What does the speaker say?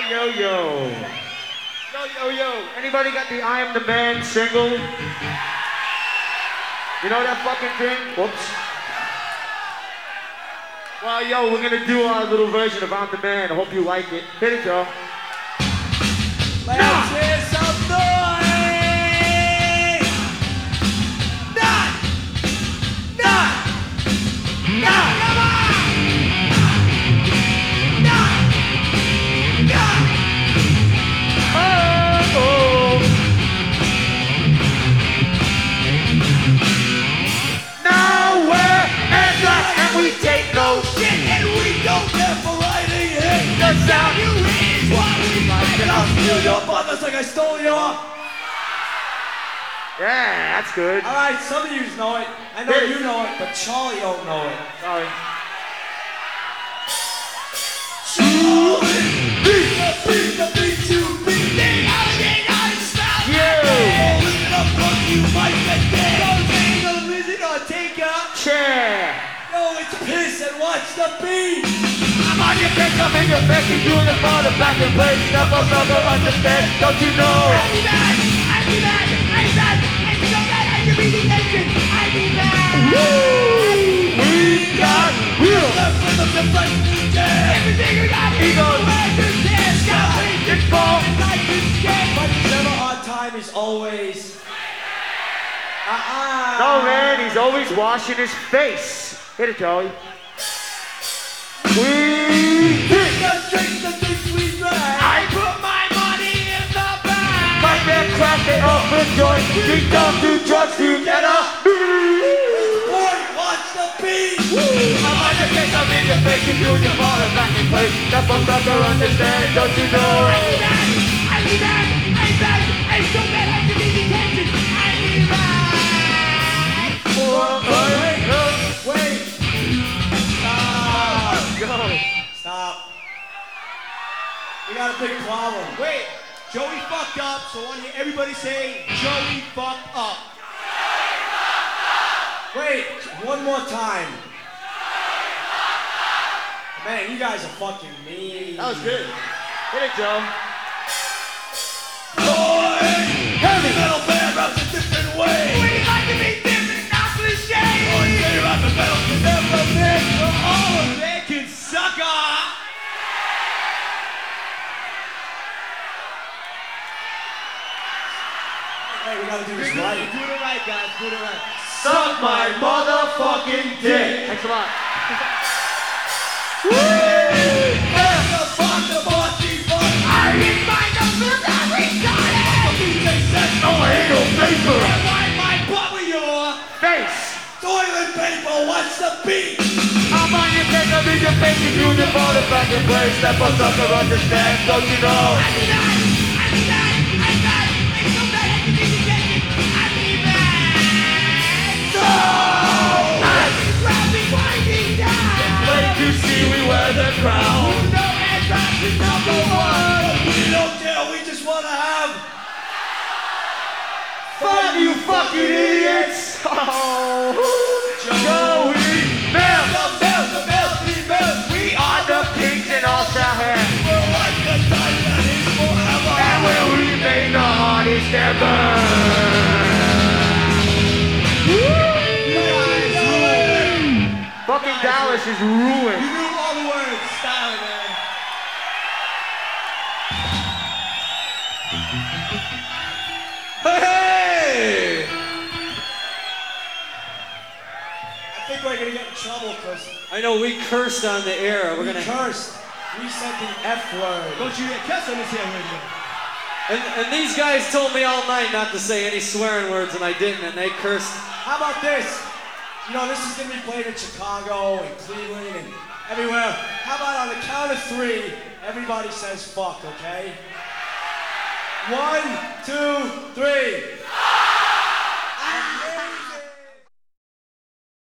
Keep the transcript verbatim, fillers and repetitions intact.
yo, yo. Yo, yo, yo. Anybody got the I Am the Man single? You know that fucking thing? Whoops. Well, yo, we're gonna do our little version of I'm the Man. I hope you like it. Hit it, y'all. Let's nah. hear some noise! None! None! None! Come on! None! None! Oh, oh! Nowhere and us, and we take no shit, and we don't care for writing it. The sound you hear is what we like, and I'll steal your brothers like I stole your. Yeah, that's good. All right, some of you know it. I know you know it, but Charlie don't know it. Sorry. Charlie, beat the beat the beat you beat the holiday on style. Yeah. Listen up, cause you might get dead. Don't take a visit or take a chair. Yo, it's piss and watch the beat. I'm on your pick up in your face, you doing the ball, the back and play. Stuff I'll never understand, don't you know? I'll be back, I'll be back, I'm back. I'm so bad, I can be the engine. I'll be back. Woo! We got real. Left with the different everything we got. Ego. Stop and fall. Life is scared, but it's never on time. Is always. Uh-uh. No, man, he's always washing his face. Hit it, Charlie. We drink the drinks, the drinks we drank. I put my money in the bag. Cut that crack it up and join. We don't do drugs together. Boy, watch the beat. I'm on your face, I'm in your face, you do your ball and back in place. That's what sucker understand, don't you know? I'll be back, I'll be back, I'm back. I'm so bad, I can be detention. I'll be back. Oh, wait, wait. Stop. Go. Stop. We got a big problem. Wait, Joey fucked up, so I want to hear everybody say, Joey fucked up. Wait, one more time. Man, you guys are fucking mean. That was good. Hit it, Joe. Boy, heavy metal band raps a different way. We like to be different, not cliche. Boy, say rap and metal can never mix. Oh, they can suck off. Hey, we gotta do this right. Do it right, guys. Do it right. Suck my motherfucking dick. Thanks a lot. Woo! The fuck, the bossy fuck. I need my numbers every time. D J says no anal paper. And why my butt with your face? Toilet paper, what's the beat? I'm on your face, I'm in your face, you do the ball, the back and play. Step on sucker, understand, don't you know? I'll be back, I'll be back, I'm back. I'm so bad, I can be detention. I'll be back. No! You see, we wear the crown. You know Anthrax is number one. We don't care, we just want to have fun, you fucking idiots. Oh, Joey Bell. The Bell, the Bell, the Bell. We are the kings and all shall have. We're like the time that is forever. And we'll remain the hardest ever. Fucking Dallas is ruined. You knew all the words. Style it, man. Hey! I think we're gonna get in trouble because I know we cursed on the air. We're we gonna cursed. We said the F word. Don't you get cuss on this here radio. and, and these guys told me all night not to say any swearing words, and I didn't, and they cursed. How about this? You know, this is going to be played in Chicago and Cleveland and everywhere. How about on the count of three, everybody says fuck, okay? One, two, three.